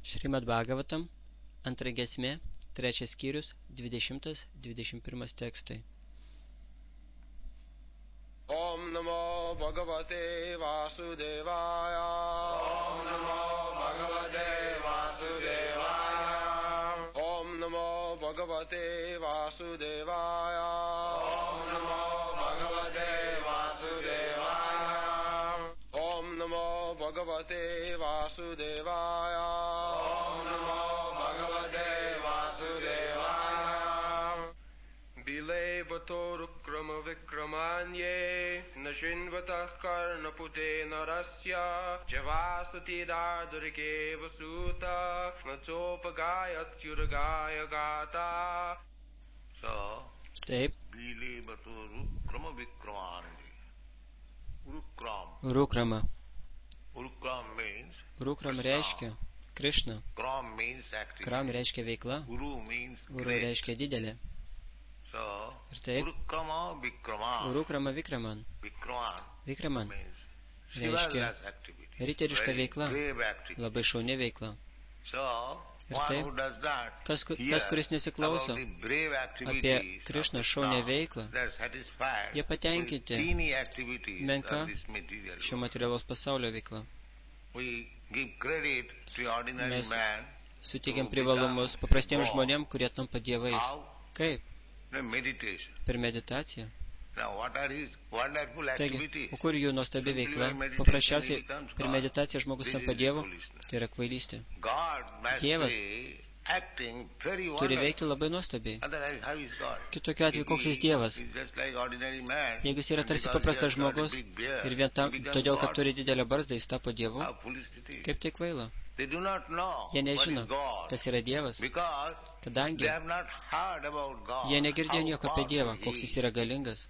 Šrimad Bhagavatam, antra giesmė, 3 skyrius, 20-21 tekstai. Om Namo Bhagavate Vasudevaya. Om Namo Bhagavate Vasudevaya. Om Namo Bhagavate Vasudevaya. Om Namo Bhagavate Vasudevaya. Om Namo Bhagavate Vasudevaya. Om Namo Bhagavate Vasudevaya. Bile Bhatorkrama Vikramanye Nashinvatah Karnapute Narasya Javasati Dadurike Vasuta Natsopagayat Yuragaya Gata. So, Taip, Bile Bhatorkrama Vikramanye. Urukrama. Urukram means Urukram reiškia Krishna. Kram means activity. Kram reiškia veikla. Uru means Uru great. reiškia didelė. So, Ir taip, Urukrama Vikraman. Urukrama Vikraman. Vikraman Vikraman means reiškia chivalrous activity. riteriška Very veikla, brave activity. labai šauni veikla. So, Ir one taip, who does not tas, hear kuris nesiklauso about the brave apie activities Krishną of šaunę Krishna, veiklą, they are satisfied jie patenkinti with teeny activities menka of this material šio world. materialaus pasaulio veikla. We give credit to ordinary Mes man suteikiam to privalumus become paprastiems God. žmonėms, kurie tampa dievais. How? Kaip? The meditation. Per meditaciją. Now, what are his wonderful Taigi, activities? o kur jų nuostabi Simply veikla? by meditation Paprasčiausiai he becomes per God. meditaciją žmogus This tampa is dievu, foolishness. tai yra kvailystė. God must Dievas be acting very Turi wonderful. veikti labai nuostabiai. Otherwise, how is God? Kitokiu atveju, koks jis dievas? He's just like ordinary man. Jeigu jis yra And tarsi because he paprastas has got a žmogus big beard, ir vien tam, he becomes todėl, kad God. turi didelę barzdą, jis tapo dievu, How foolish it is. kaip tai kvaila. They do not know Jie what nežino, is God. kas yra dievas, Because kadangi they have not heard about God. jie negirdėjo nieko apie How Dievą, powerful koks he jis is. yra galingas,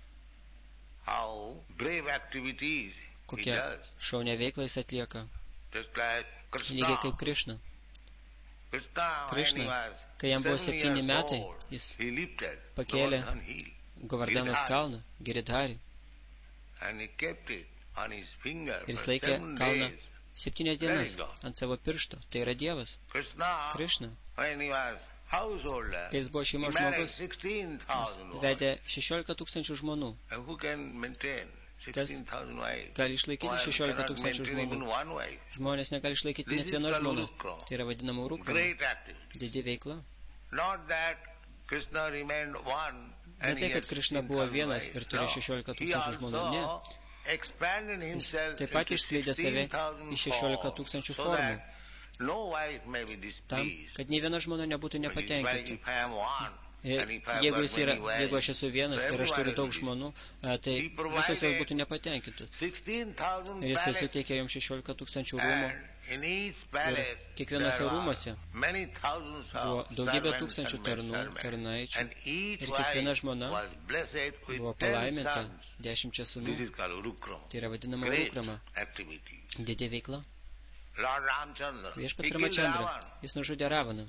How brave activities he kokią does. šaunę veiklą jis atlieka. Just like Lygiai kaip Krishna. Krishna. Krishna, when he Krishna, was kai jam buvo 7 7 years metai, old, jis he lifted pakėlė Govardhan hill, Govardanos Giridhari, kalną, Giridharį, and he kept it on his finger ir jis for laikė 7 kalną days. 7 dienas ant savo piršto. Tai yra Dievas, Krishna, Krishna. when he was householder, Kai jis buvo he šeimos married žmogus, 16,000 jis wives. vedė 16 tūkstančių žmonų. And who can maintain 16,000 wives? Gali išlaikyti One 16 cannot tūkstančių maintain even žmonių. one wife. Žmonės negali išlaikyti This net is vienos called žmonos. Urukram. Tai yra vadinama Urukrama. Great activity. Didi veikla. Not that Krishna remained one Ne and tai, he kad had Krishna buvo 16,000 vienas wives. ir turi 16 He tūkstančių žmonų. Ne. also expanded Jis himself taip pat into išskleidė save 16,000 į 16 forms, tūkstančių so formų, that no wife may be tam, displeased. kad nei viena žmona nebūtų But it's like nepatenkinta. if I am one, Ir and if I have jeigu, got jis yra, many wives, jeigu aš esu vienas ir aš turiu daug žmonų, tai He provided visos jos būtų nepatenkintos. 16,000 Ir jis palaces, suteikė jums 16 tūkstančių rūmų. and in each palace kiekvienose there rūmuose are many thousands buvo of daugybė servants tūkstančių and tarnų, maidservants. tarnaičių. And each Ir kiekviena wife žmona was blessed with buvo 10 palaiminta sons. 10 sūnų. This is called Urukram. Tai yra vadinama Great Urukrama. activity. Didi veikla. Lord Ramchandra, he Viešpats killed Ramachandra. Ravan. Jis nužudė Ravaną.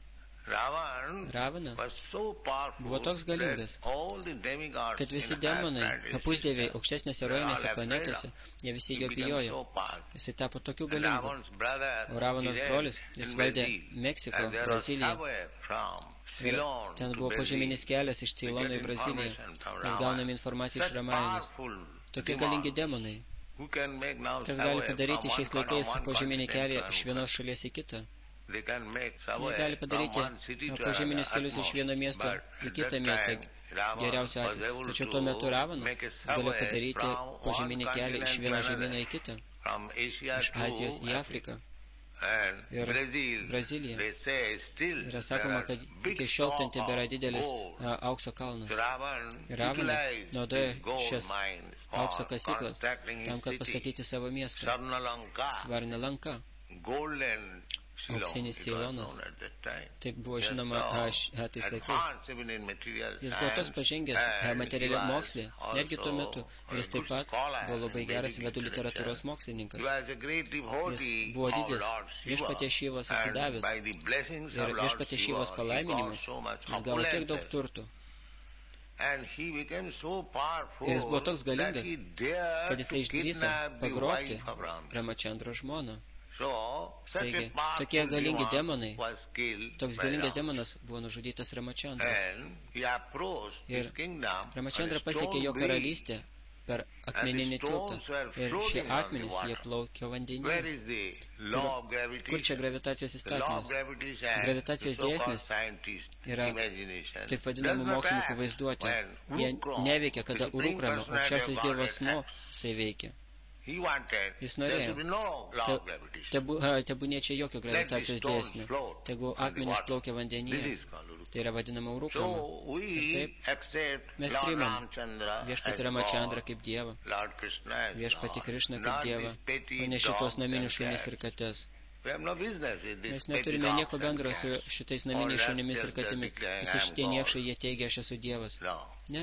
Ravan Ravana was so powerful buvo toks galingas, that all the demigods kad visi in higher demonai, planets, pusdieviai aukštesnėse they were all rojinėse afraid planetose, of. jie visi He jo became bijojo. so powerful. Jisai tapo tokiu And galingu. Ravan's brother, O Ravanos he brolis, reigned jis in valdė Brazil. Meksiko, And there was Braziliją. subway from Ir Ceylon ten to buvo Brazil. požeminis kelias iš Ceilono į Braziliją. Mes gauname informaciją iš Ramajanos. Tokie galingi demonai. Who can make now Kas gali subway padaryti from šiais one laikais corner of one požeminį continent kelią to iš another? vienos šalies į kitą? They can make Jie subway gali from padaryti one city to požeminius another, kelius iš utmost. vieno miesto But į at kitą that miestą, time, Rama geriausiu was atveju. able Tačiau to tuo metu Ravanas make a galėjo subway padaryti from požeminį one kelią iš continent vieno to žemyno į another. kitą, From Asia iš to Azijos į Afriką. And Ir Brazil, Brazilija. they say still Yra sakoma, kad iki šiol ten tebėra didelis aukso kalnas. Ravana naudoja šias aukso kasyklas tam, kad pastatyti savo miestą. Svarna Lanka, auksinis Ceilonas. Taip buvo žinoma tais laikais. Jis buvo toks pažengęs materialiam mokslė, netgi tuo metu. Ir jis taip pat buvo labai geras vedų literatūros mokslininkas. Jis buvo didis viešpaties Šivos atsidavęs. Ir viešpaties Šivos palaiminimas jis gavo tiek daug turtų. Ir jis buvo toks galingas, kad jisai išdrįso pagrobti Ramachandro žmoną. Taigi, tokie galingi demonai, toks galingas demonas buvo nužudytas Ramachandras. Ir Ramachandra pasiekė jo karalystę per akmeninį tiltą. Ir šie akmenys, jie plaukė vandenyje. Kur čia gravitacijos įstatymas? Gravitacijos dėsnis yra taip vadinamų mokslininkų vaizduotė. Jie neveikia, kada Urukrama, aukščiausias Dievo asmuo, jisai veikia. Jis norėjo. Tebūnė čia jokio gravitacijos dėsnio. Tegu akmenys plaukia vandenyje. Tai yra vadinama Urukrama. Ir taip mes priimam viešpatį Ramachandrą kaip Dievą, viešpatį Krišną kaip Dievą, o ne šitos naminius šunis ir kates. Mes neturime nieko bendro su šitais naminiais šunimis ir katėmis. Visi šitie niekšai, jie teigia, aš esu Dievas. Ne.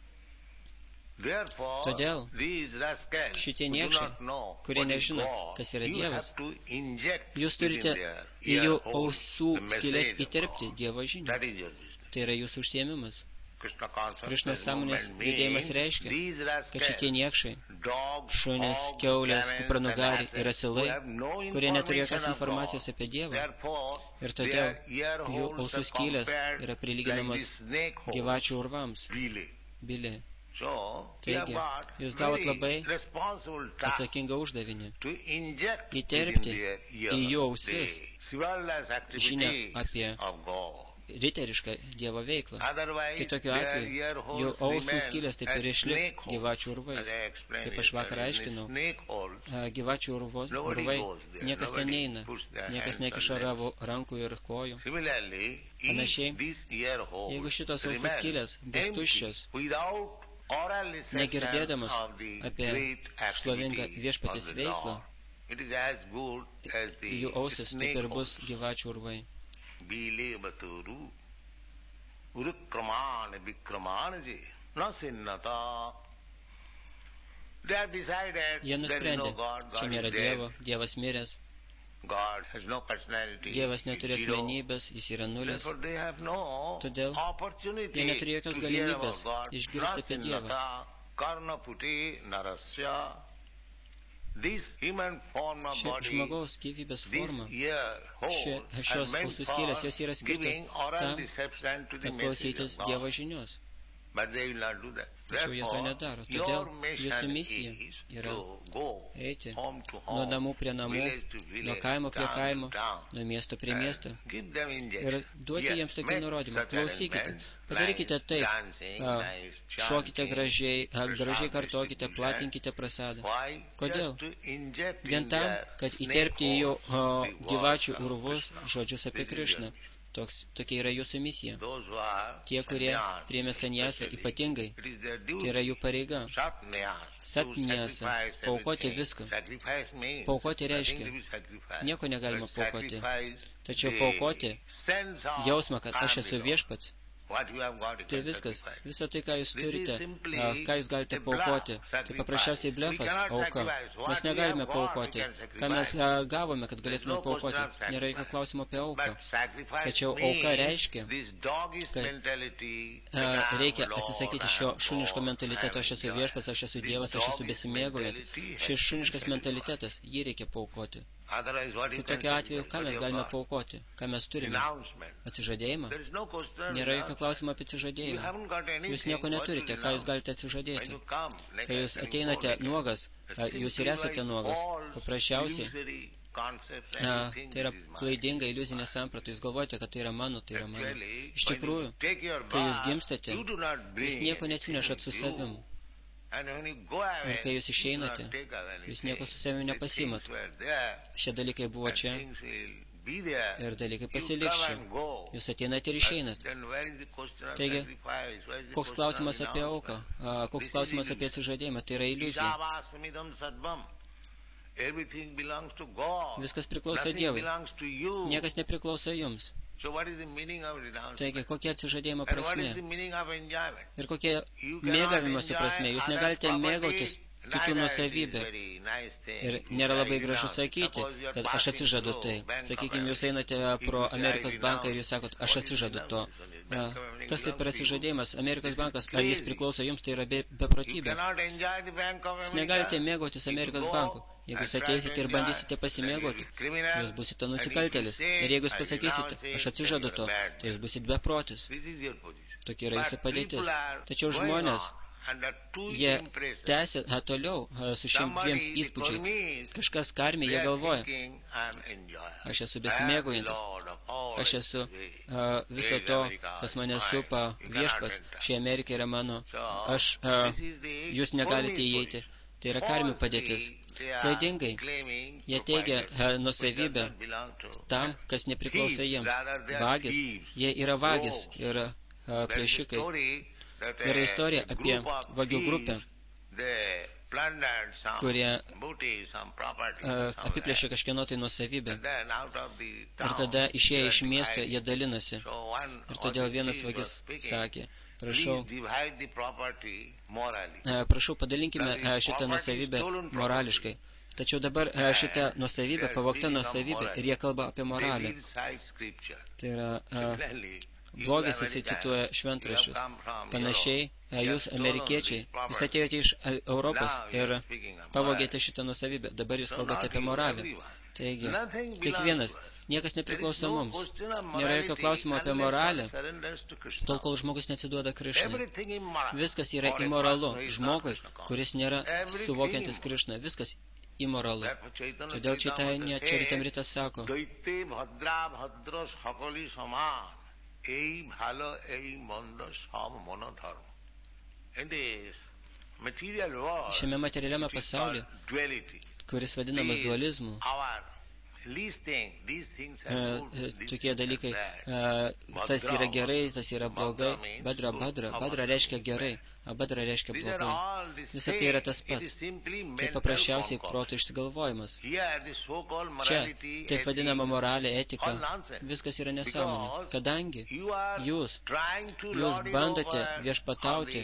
Todėl šitie niekšai, kurie nežino, kas yra Dievas, jūs turite į jų ausų skylės įterpti Dievo žinią. Tai yra jūsų užsiėmimas. Krišnos sąmonės judėjimas reiškia, kad šitie niekšai, šunės, kiaulės, kupranugariai ir asilai, kurie neturi jokios informacijos apie Dievą, ir todėl jų ausų skylės yra prilyginamos gyvačių urvams. Bilė. Taigi, jūs gavot labai atsakingą uždavinį įterpti į jų ausis žinią apie riterišką Dievo veiklą. Kai tokiu atveju jų ausų skylės taip ir išliks gyvačių urvais. Kaip aš vakar aiškinau, gyvačių urvai niekas ten neina, niekas nekiša rankų ir kojų. Panašiai, jeigu šitos ausų skylės bus tuščios, negirdėdamas apie šlovingą viešpatės veiklą, jų ausis taip ir bus gyvačių urvai. Jie nusprendė, čia nėra Dievo, Dievas miręs. Dievas neturi asmenybės, jis yra nulis. Todėl jie neturi jokios galimybės išgirsti apie Dievą. Ši žmogaus gyvybės forma, šios ausų skylės, jos yra skirtos tam, kad klausytis Dievo žinios. Tačiau jie to nedaro. Todėl jūsų misija yra eiti nuo namų prie namų, nuo kaimo prie kaimo, nuo miesto prie miesto ir duoti jiems tokį nurodymą. Klausykite, padarykite taip, šokite gražiai kartokite, platinkite prasadą. Kodėl? Vien tam, kad įterpti į jų gyvačių urvus žodžius apie Krišną. Tokia yra jūsų misija. Tie, kurie priėmė sanjasą ypatingai, tai yra jų pareiga. Satnjasa, paaukoti viską. Paaukoti reiškia, nieko negalima paaukoti. Tačiau paaukoti jausmą, kad aš esu viešpats. Tai viskas, visą tai, ką jūs turite, ką jūs galite paaukoti, tai paprasčiausiai blefas, auka. Mes negalime paaukoti. Ką mes gavome, kad galėtume paaukoti? Nėra jokio klausimo apie auką. Tačiau auka reiškia, kad reikia atsisakyti šio šuniško mentaliteto, aš esu viešpats, aš esu Dievas, aš esu besimėgaujant. Šis šuniškas mentalitetas, jį reikia paaukoti. Tai tokiu atveju, ką mes galime paaukoti? Ką mes turime? Atsižadėjimą? Nėra jokio klausimo apie atsižadėjimą. Jūs nieko neturite, ką jūs galite atsižadėti. Kai jūs ateinate nuogas, jūs ir esate nuogas. Paprasčiausiai, tai yra klaidinga iliuzinė samprata. Jūs galvojate, kad tai yra mano, tai yra mano. Iš tikrųjų, kai jūs gimstate, jūs nieko neatsinešat su savim. Ir kai jūs išeinate, jūs nieko su savimi nepasimat. Šie dalykai buvo čia ir dalykai pasiliks čia. Jūs ateinate ir išeinat. Taigi, koks klausimas apie auką, koks klausimas apie atsižadėjimą, tai yra iliuzija. Viskas priklauso Dievui. Niekas nepriklauso jums. Taigi, kokia atsižadėjimo prasmė? Ir kokia mėgavimosi prasmė? Jūs negalite mėgautis kitų nuosavybė. Ir nėra labai gražu sakyti, kad aš atsižadu tai. Sakykime, jūs einate pro Amerikos banką ir jūs sakot, aš atsižadu to. Kas tai per atsižadėjimas? Amerikos bankas, ar jis priklauso jums, tai yra beprotybė. Jūs negalite mėgautis Amerikos banku. Jeigu jūs ateisite ir bandysite pasimėgauti, jūs būsite nusikaltėlis. Ir jeigu jūs pasakysite, aš atsižadu to, tai jūs būsite beprotis. Tokia yra jūsų padėtis. Tačiau žmonės, jie tęsia toliau su šiem dviems įspūdžiai. Kažkas karmė, jie galvoja, aš esu besimėgaujantis, aš esu viso to, kas mane supa viešpats, ši Amerika yra mano, jūs negalite įeiti. Tai yra karmių padėtis. Klaidingai, jie teigia nusavybę tam, kas nepriklauso jiems. Vagis, jie yra vagis ir plėšikai. Yra istorija apie vagių grupę, kurie apiplėšė kažkieno tai nuosavybę. Ir tada išėję iš miesto, jie dalinasi. Ir todėl vienas vagis sakė, prašau, padalinkime šitą nuosavybę morališkai. Tačiau dabar šitą nuosavybę, pavogta nuosavybė, ir jie kalba apie moralę. Tai yra blogis, jisai cituoja šventraščius. Panašiai, jūs, amerikiečiai, jūs atėjote iš Europos ir pavogėte šitą nuosavybę. Dabar jūs kalbate apie moralę. Taigi, kiekvienas, niekas nepriklauso mums. Nėra jokio klausimo apie moralę, tol kol žmogus neatsiduoda Krišnai. Viskas yra imoralu žmogui, kuris nėra suvokiantis Krišną. Viskas imoralu. Todėl Čaritamritas sako, šiame materialiame pasaulyje, kuris vadinamas dualizmu, tokie dalykai, tas yra gerai, tas yra blogai, badra reiškia gerai, abadra reiškia blogai. Visa tai yra tas pats. Tai paprasčiausiai proto išsigalvojimas. Čia, taip vadinama moralė, etika, viskas yra nesąmonė. Kadangi jūs bandote viešpatauti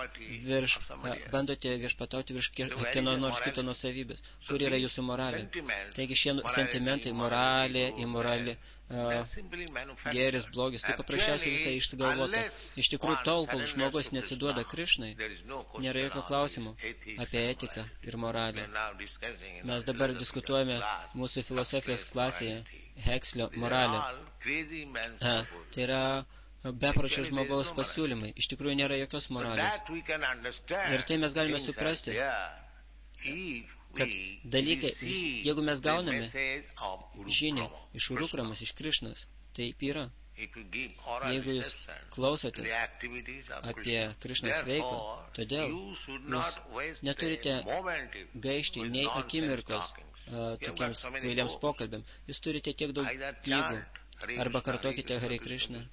virš kieno nors kito nuosavybės, kur yra jūsų moralė. Taigi šie sentimentai, moralė, imoralė, gėris, blogis, tai paprasčiausiai visai išsigalvota. Iš tikrųjų, tol, kol žmogus neatsiduoda Krišnai, nėra jokio klausimo apie etiką ir moralę. Mes dabar diskutuojame mūsų filosofijos klasėje Hekslio moralę. Tai yra bepročio žmogaus pasiūlymai. Iš tikrųjų, nėra jokios moralės. Ir tai mes galime suprasti, kad dalykai, jeigu mes gauname žinią iš Rukramos, iš Krišnos, taip yra. Jeigu jūs klausotės apie Krišnos veiklą, todėl jūs neturite gaišti nei akimirkos tokiems kvailiams pokalbėms. Jūs turite tiek daug knygų. Arba kartokite Hare Krishna,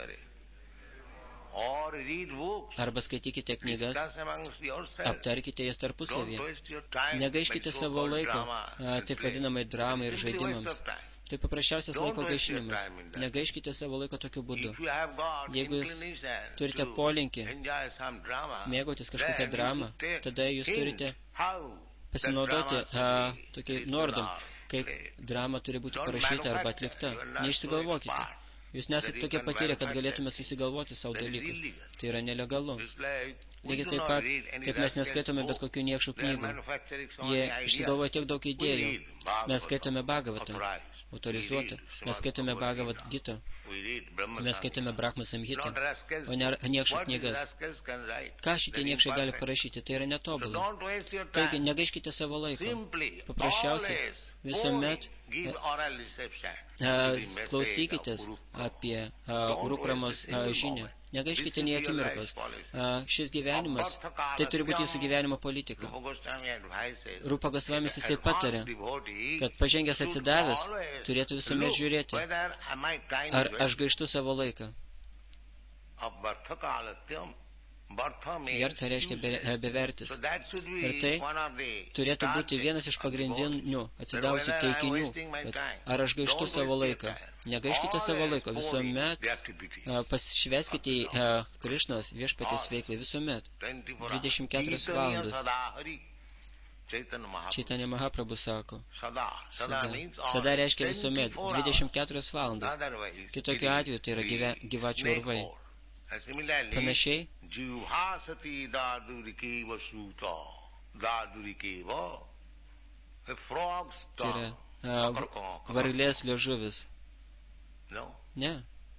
arba skaitykite knygas, aptarkite jas tarpusavyje. Negaiškite savo laiko taip vadinamai dramai ir žaidimams. Tai paprasčiausias laiko gaišinimas. Negaiškite savo laiko tokiu būdu. Jeigu jūs turite polinkį mėgautis kažkokią dramą, tada jūs turite pasinaudoti tokiai nuorodom, kaip drama turi būti parašyta arba atlikta. Neišsigalvokite. Jūs nesate tokie patyrę, kad galėtume susigalvoti savo dalykus. Tai yra nelegalu. Lygiai taip pat, kaip mes neskaitome bet kokių niekšų knygų. Jie išsigalvoja tiek daug idėjų. Mes skaitome Bhagavatą, autorizuotą. Mes skaitome Bhagavad Gitą. Mes skaitome Brahma Samhitą, o ne niekšų knygas. Ką šitie niekšai gali parašyti? Tai yra netobulai. Taigi, negaiškite savo laiko. Paprasčiausiai, visuomet klausykitės apie Rukramos žinią. Negaiškite nei akimirkos. Šis gyvenimas, tai turi būti jūsų gyvenimo politika. Rupa Gosvamis jisai patarė, kad pažengęs atsidavęs turėtų visuomet žiūrėti, ar aš gaištu savo laiką. Vyarta reiškia bevertis. Ir tai turėtų būti vienas iš pagrindinių atsidavusių teikinių, kad ar aš gaištu savo laiką. Negaiškite savo laiko, visuomet pasišveskite į Krišnos viešpatės veiklą, visuomet 24 valandas. Chaitanya Mahaprabhu sako. Sada reiškia visuomet 24 valandas. Kitokiu atveju tai yra gyvačių urvai. Panašiai, tai yra varlės liežuvis. Ne.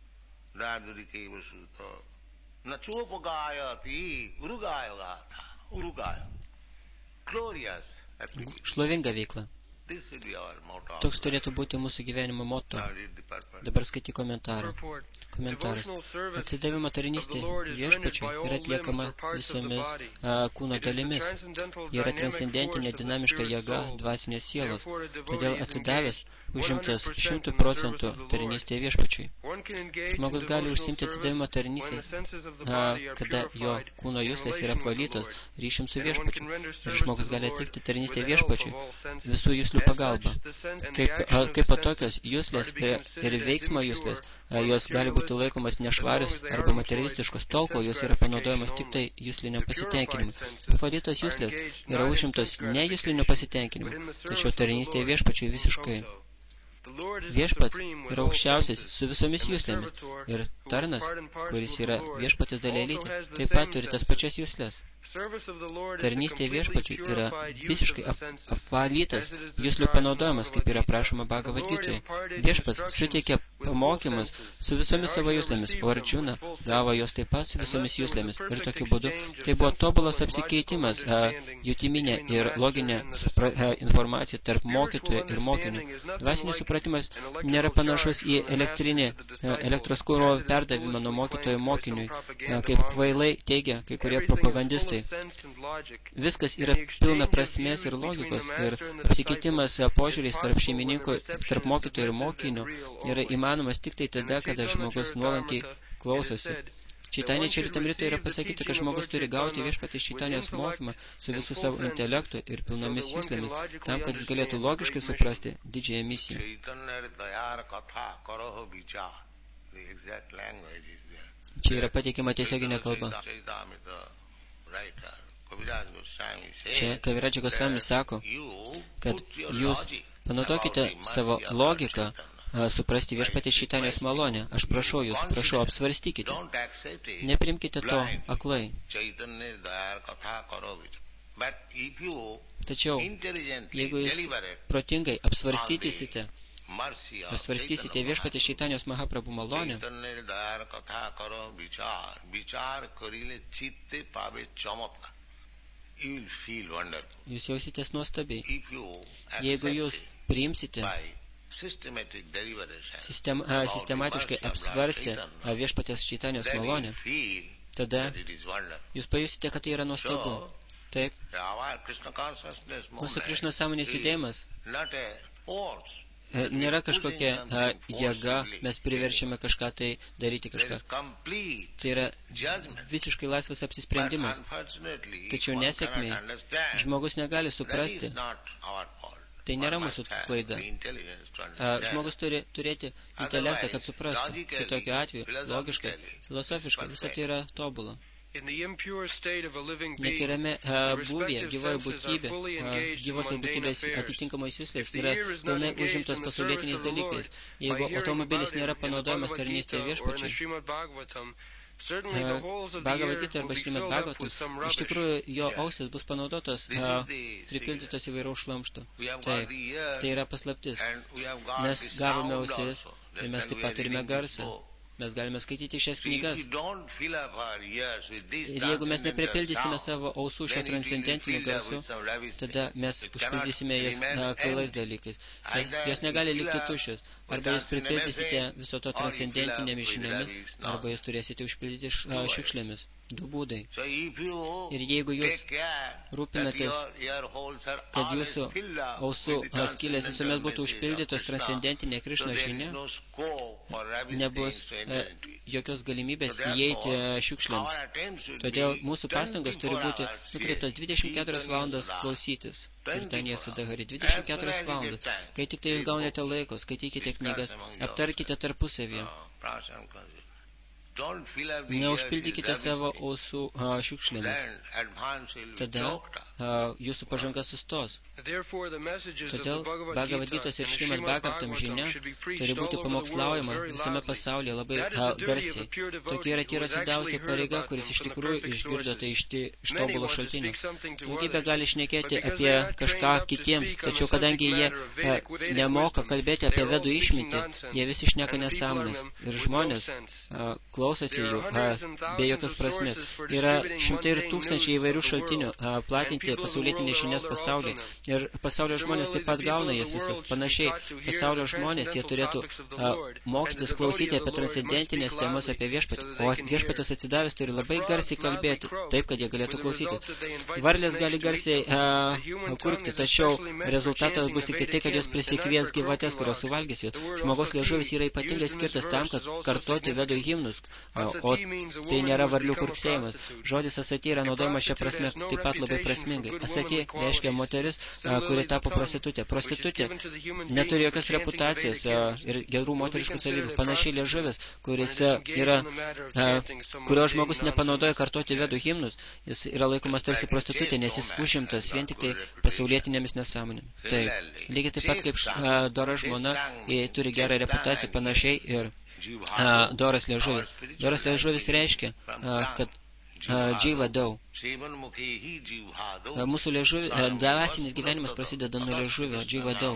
Šlovinga veikla. Toks turėtų būti mūsų gyvenimo moto. Dabar skaityk komentarą. Komentaras. Atsidavimo tarnystė viešpačiui yra atliekama visomis kūno dalimis. Jie yra transcendentinė dinamiška jėga dvasinės sielos. Todėl atsidavęs užimtas 100% tarnystė viešpačiui. Žmogus gali užsimti atsidavimo tarnystę, kada jo kūno juslės yra apvalytos ryšium su viešpačiu. Ir žmogus gali atlikti tarnystę viešpačiui visų juslių pagalba. Kaip tokios juslės ir veiksmo juslės, jos gali būti laikomas nešvarius arba materialistiškos, tol, kol jos yra panaudojamos tik tai jusliniam pasitenkinimui. Apvalytos juslės yra užimtos ne jusliniu pasitenkinimu, tačiau tarnystėje viešpačiui visiškai. Viešpats yra aukščiausias su visomis juslėmis ir tarnas, kuris yra viešpatis dalelytė, taip pat turi tas pačias juslės. Tarnystė viešpačiui yra visiškai apvalytas juslių panaudojimas, kaip yra prašoma Bhagavad Gitoje. Viešpats suteikia pamokymus su visomis savo juslėmis, o Arjuna gavo jos taip pat su visomis juslėmis. Ir tokiu būdu tai buvo tobulas apsikeitimas jutiminė ir loginė informacija tarp mokytojo ir mokinio. Dvasinis supratimas nėra panašus į elektros kūro perdavimą nuo mokytojo mokiniui, kaip kvailai teigia kai kurie propagandistai. Viskas yra pilna prasmės ir logikos ir apsikeitimas požiūriais tarp šeimininko, tarp mokytojo ir mokinio yra įmanomas tik tai tada, kada žmogus nuolankiai klausosi. Chaitanya Charitamritoje yra pasakyti, kad žmogus turi gauti viešpatės Chaitanijos mokymą su visų savo intelektu ir pilnomis juslėmis, tam, kad jis galėtų logiškai suprasti didžiąją misiją. Čia yra pateikiama tiesioginė kalba. Čia Kaviradža Gosvami sako, kad jūs panaudokite savo logiką suprasti viešpatės Chaitanijos malonę. Aš prašau jūs, prašau, apsvarstykite. Neprimkite to aklai. Tačiau, jeigu jūs protingai apsvarstysite viešpatės Chaitanijos Mahaprabhu malonę, jūs jausitės nuostabiai. Jeigu jūs priimsite sistematiškai apsvarstę viešpatės Chaitanijos malonę, tada jūs pajusite, kad tai yra nuostabu. Taip, mūsų Krišnos sąmonės judėjimas nėra kažkokia jėga, mes priverčiame kažką tai daryti kažką. Tai yra visiškai laisvas apsisprendimas. Tačiau nesėkmė, žmogus negali suprasti. Tai nėra mūsų klaida. Žmogus turi turėti intelektą, kad suprastų. Kitokiu atveju, logiškai, filosofiškai, visą tai yra tobula. Netyrame būvėje, gyvoje būtybė, gyvosios būtybės atitinkamos juslės yra pilnai užimtos pasaulietiniais dalykais. Jeigu automobilis nėra panaudojamas tarnystėje viešpačiui, Bhagavad Gita arba Šrimad Bhagavatam, iš tikrųjų jo ausis bus panaudotos, pripildytos įvairaus šlamšto. Taip, tai yra paslaptis. Mes gavome ausis ir mes taip pat turime garsą. Mes galime skaityti šias knygas. Ir jeigu mes nepripildysime savo ausų šio transcendentinių garsų, tada mes užpildysime jas kvailais dalykais. Jos negali likti tuščios. Arba jūs pripildysite viso to transcendentinėmis žiniomis, arba jūs turėsite užpildyti šiukšlėmis. Du būdai. Ir jeigu jūs rūpinatės, kad jūsų ausų skylės visuomet būtų užpildytos transcendentinė Krišnos žinia, nebus jokios galimybės įeiti šiukšlėms. Todėl mūsų pastangos turi būti nukreiptos 24 valandas klausytis. Kirtanija Sadahari 24 valandas. Kai tik tai jūs gaunate laiko, skaitykite knygas, aptarkite tarpusavyje. Neužpildykite savo ausų šiukšlėmis. Tada jūsų pažanga sustos. Todėl Bhagavad Gitos ir Šrimad Bhagavatam žinia turi būti pamokslaujama visame pasaulyje labai garsiai. Tokia yra tyrasidausia pareiga, kuris iš tikrųjų išgirdo tai iš tobulo šaltinio. Daugybė gali šnekėti apie kažką kitiems, tačiau kadangi jie nemoka kalbėti apie vedų išmintį, jie visi šneka nesąmonės. Ir žmonės klausosi jų be jokios prasmės. Yra šimtai ir tūkstančiai įvairių šaltinių platinti pasaulietinės žinias pasaulyje. Ir pasaulio žmonės taip pat gauna jas visas. Panašiai, pasaulio žmonės jie turėtų mokytis klausyti apie transcendentinės temas, apie viešpatį. O viešpatas atsidavęs turi labai garsiai kalbėti, taip, kad jie galėtų klausyti. Varlės gali garsiai kurkti, tačiau rezultatas bus tik tai, kad jos prisikvies gyvatės, kurios suvalgys jų. Žmogaus liežuvis yra ypatingai skirtas tam, kad kartoti vedų himnus, o tai nėra varlių kurksėjimas. Žodis asati yra naudojamas šią prasme taip pat labai prasmingai. Asati reiškia moteris, kuri tapo prostitutė. Prostitutė neturi jokios reputacijos ir gerų moteriškų savybių. Panašiai liežuvis, kuris yra, kurio žmogus nepanaudoja kartoti vedų himnus, jis yra laikomas tarsi prostitutė, nes jis užimtas vien tik tai pasaulietinėmis nesąmonėmis. Taip, lygiai taip pat kaip dora žmona, jie turi gerą reputaciją, panašiai ir doras liežuvis. Doras liežuvis reiškia, kad dživa dau. Mūsų dvasinis gyvenimas prasideda nuo liežuvio, dživa dau.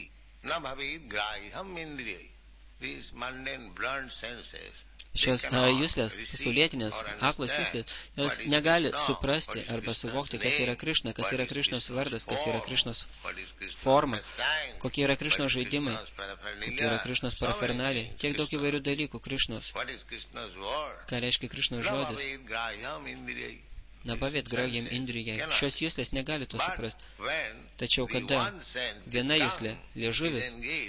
Šios juslės, pasaulietinės, aklos juslės, jos negali suprasti arba suvokti, kas yra Krišna, kas yra Krišnos vardas, kas yra Krišnos forma, kokie yra Krišnos žaidimai, kokie yra Krišnos parafernaliai, tiek daug įvairių dalykų Krišnos. Ką reiškia Krišnos žodis? Nabavėt grajam indrijai. Šios juslės negali to suprasti. Tačiau kada viena juslė, liežuvis,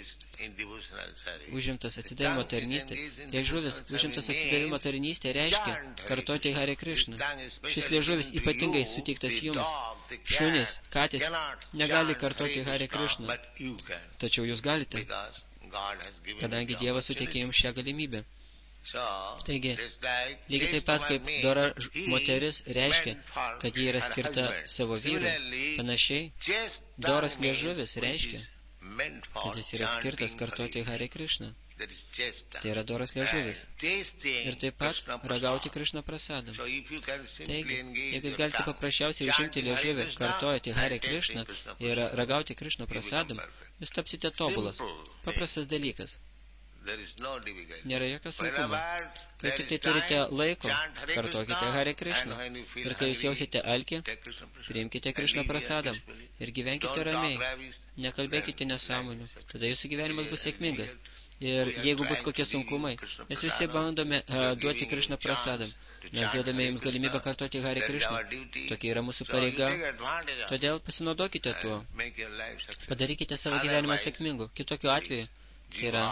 užimtas atsidavimo tarnystė, liežuvis užimtas atsidavimo tarnystė reiškia kartoti Hare Krishna. Šis liežuvis ypatingai suteiktas jums. Šunys, katės negali kartoti Hare Krishna. Tačiau jūs galite, kadangi Dievas suteikė jums šią galimybę. Taigi, lygiai taip pat kaip dora moteris reiškia, kad ji yra skirta savo vyrui, panašiai, doras liežuvis reiškia, kad jis yra skirtas kartoti Hare Krishna. Tai yra doras liežuvis. Ir taip pat ragauti Krishna prasadam. Taigi, jeigu jūs galite paprasčiausiai užimti liežuvį, kartojate Hare Krishna ir ragauti Krishna prasadam, jūs tapsite tobulas. Paprastas dalykas. Nėra jokio sunkumo. Kai tik tai turite laiko, kartokite Hare Krishna. Ir kai jūs jausite alkį, priimkite Krishna prasadam ir gyvenkite ramiai. Nekalbėkite nesąmonių. Tada jūsų gyvenimas bus sėkmingas. Ir jeigu bus kokie sunkumai, mes visi bandome duoti Krishna prasadam. Mes duodame jums galimybę kartoti Hare Krishna. Tokia yra mūsų pareiga. Todėl pasinaudokite tuo. Padarykite savo gyvenimą sėkmingu. Kitokiu atveju tai yra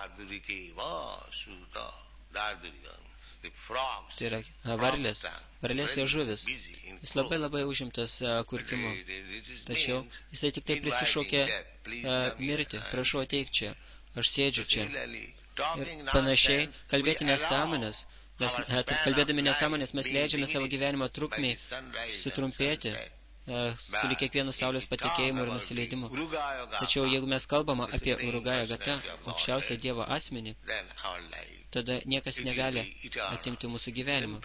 varlės liežuvis. Jis labai užimtas kurkimu. Tačiau jisai tik tai prisišaukė mirti. Prašau, ateik čia. Aš sėdžiu čia. Ir panašiai, kalbėti nesąmonės. Kalbėdami nesąmonės, mes leidžiame savo gyvenimo trukmei sutrumpėti su kiekvienu saulės patekėjimu ir nusileidimu. Tačiau jeigu mes kalbame apie Urugaya Gata, aukščiausią Dievo asmenį, tada niekas negali atimti mūsų gyvenimą.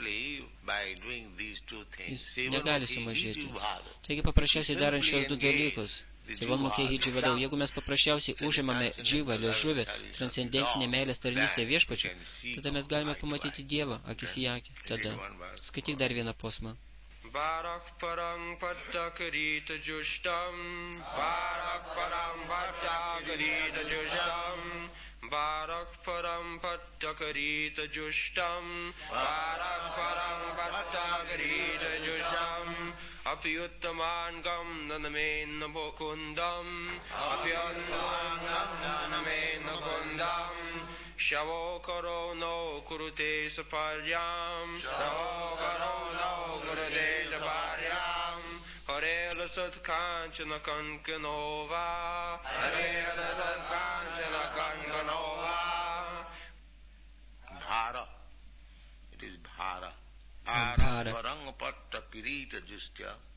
Jis negali sumažėti. Taigi paprasčiausiai darant šios du dalykus, jeigu mes paprasčiausiai užimame dživą, liežuvį, transcendentinę meilės tarnystę viešpačiu, tada mes galime pamatyti Dievą akis į akį. Tada skaityk dar vieną posmą. Barak parang pattakarita jushtam, Barak parang pattakarita jushtam, Barak parang pattakarita jushtam, Barak parang pattakarita jushtam, Apyuttaman gam nanamen nabokundam, Apyuttaman gam nanamen nabokundam, Shavo karo no kurute saparyam, Shavo karo no kurute saparyam, Hare lasat kanchana kankanova, Hare lasat kanchana kankanova. Bhara, it is Bhara. Bhara. Varang patta kirita justya,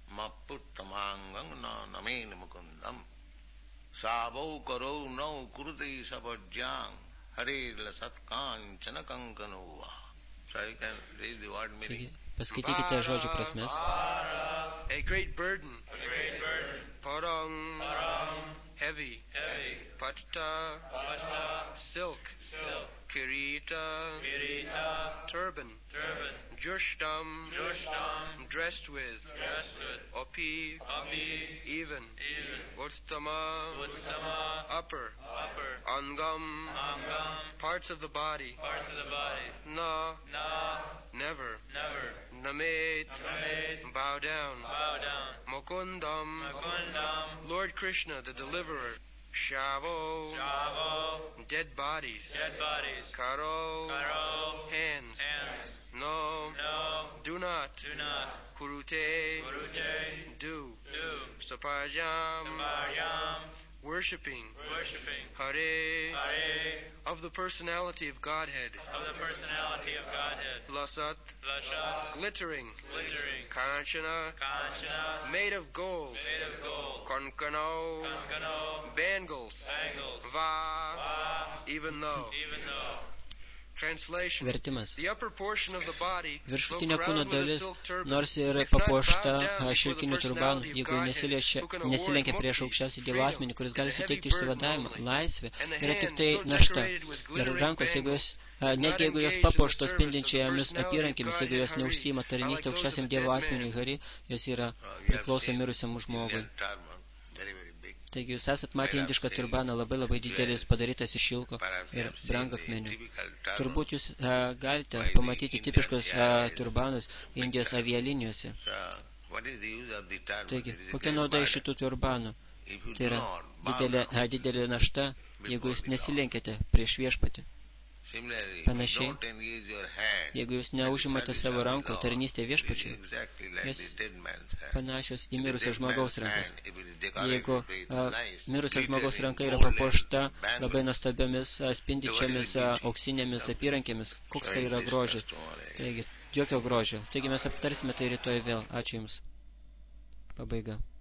Maputtamangam na namen mukundam Savau karau nau kurti sabajyang Hare lasatkan chanakankanova. So you can read the word meaning. Paskaitykite žodžių prasmes. A great burden. Parang. Heavy. Patta. Silk. Kirita. Turban. Jushtam. Dressed with. Opi. Even. Uttama. Upper. Angam. Parts of the body. Na. Never. Namet. Bow down. Mukundam. Lord Krishna, the deliverer. Shavo. Dead bodies. Karo. Hands. No. Do not. Kurute. Do. Sapajam. Worshipping. Hare. Of the personality of Godhead. Lasat. Glittering. Kanchana. Made of gold. Kankano. Bangles. Va. Even though. Vertimas. Viršutinė kūno dalis, nors ir papuošta šilkiniu turbanu, jeigu nesilenkia prieš aukščiausią Dievo asmenį, kuris gali suteikti išsivadavimą, laisvę, yra tik tai našta. Ir rankos, netgi jeigu jos papuoštos spindinčiamis apyrankėmis, jeigu jos neužsiima tarnystę aukščiausiam Dievo asmeniui Hari, jos yra priklauso mirusiam žmogui. Taigi jūs esat matę indišką turbaną, labai didelis, padarytas iš šilko ir brangakmenių. Turbūt jūs galite pamatyti tipiškus turbanus Indijos avialinijose. Taigi, kokia nauda iš šitų turbanų? Tai yra didelė našta, jeigu jūs nesilenkiate prieš viešpatį. Panašiai, jeigu jūs neužimate savo rankų tarnystėje viešpačiui, jūs panašios į mirusio žmogaus rankas. Jeigu mirusio žmogaus ranka yra papuošta labai nuostabiomis spindinčiamis auksinėmis apyrankėmis, koks tai yra grožis. Taigi, jokio grožio. Taigi mes aptarsime tai rytoj vėl. Ačiū Jums. Pabaiga.